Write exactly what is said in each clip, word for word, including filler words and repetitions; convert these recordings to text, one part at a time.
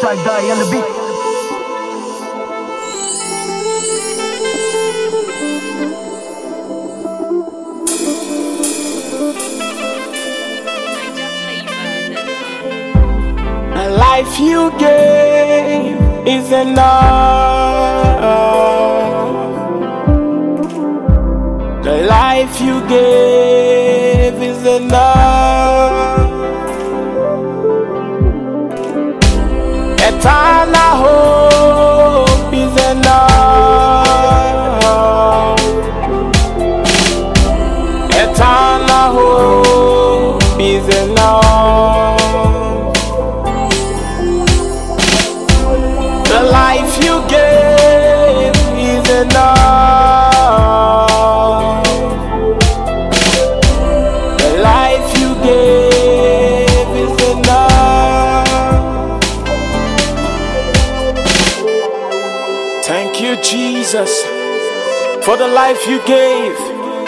Shall die on the beat. The life you gave is enough. The life you gave is enough. Eternal hope is enough. Eternal hope is enough. The life you gave is enough. The life you gave is enough. Thank you, Jesus, for the life you gave.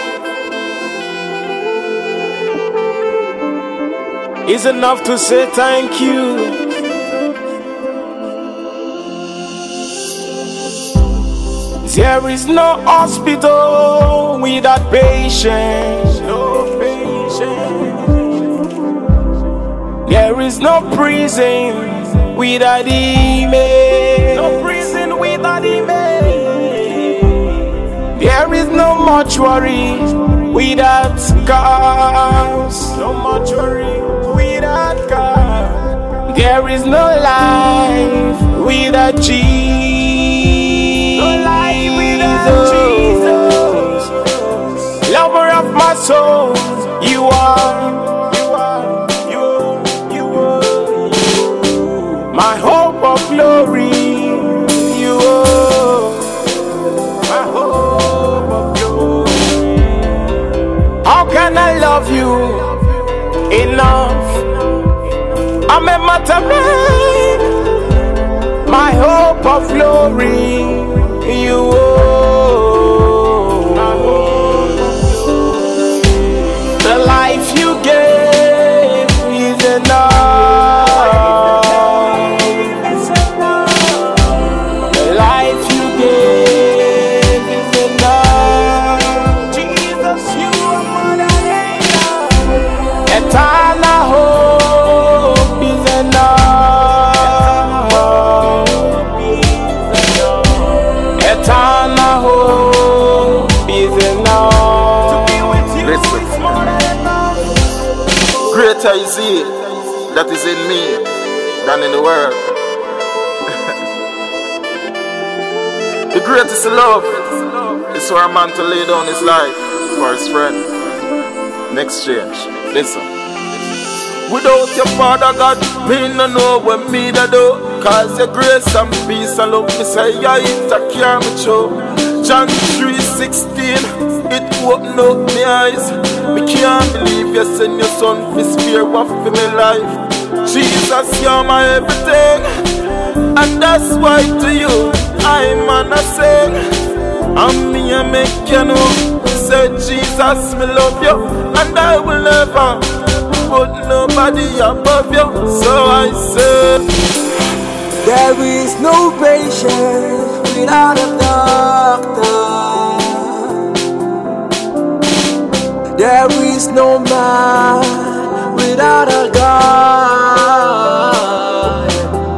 It's enough to say thank you. There is no hospital without patience. No patience. There is no prison without email. No prison without email. There is no mortuary without scars. No mortuary without scars. There is no life without Jesus. Jesus, lover of my soul, you are, you are, you are, you are, my hope of glory, you are, my hope of glory. How can I love you enough? I'm a matter, my hope of glory, you are. The life you gave is enough. The life you gave is enough. Jesus, you are more than enough. Eternal hope is enough. Eternal hope is enough. To be with you is more than enough. Greater is He that is in me than in the world. The greatest love is for a man to lay down his life for his friend. In exchange, listen. Without your Father God, me no know what me da do. Cause your grace and peace and love me say yeah, it a care me through. John three sixteen, it open up my eyes. Me can't believe you send your son for spare what for my life. Jesus, you're my everything, and that's why to you I'm on a sing. And me a make you know, say Jesus, me love you, and I will never put nobody above you. So I say, there is no patient without a doctor. There is no man without a God.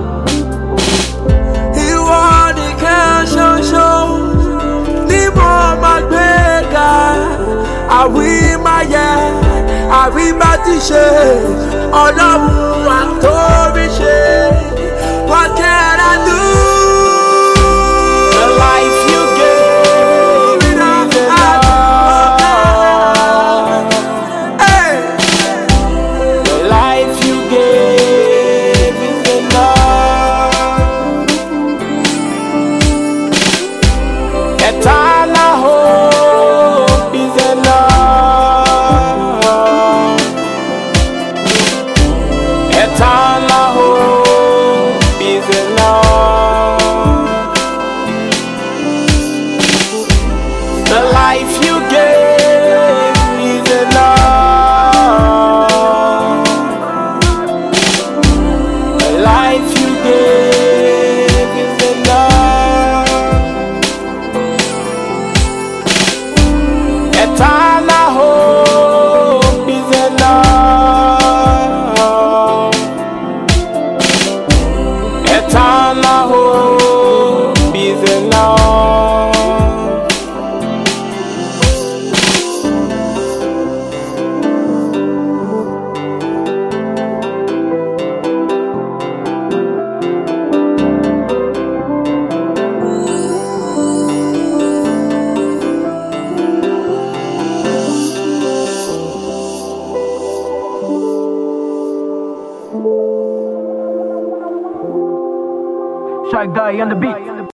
He want the cash on show. The more my beggar, I will my yeah, I will my t-shirt. All of my story share. What can I do? The life you gave is enough. Hey. The life you gave is enough. Eternal hope is enough. Eternal hope is enough. Sky Guy on the beat.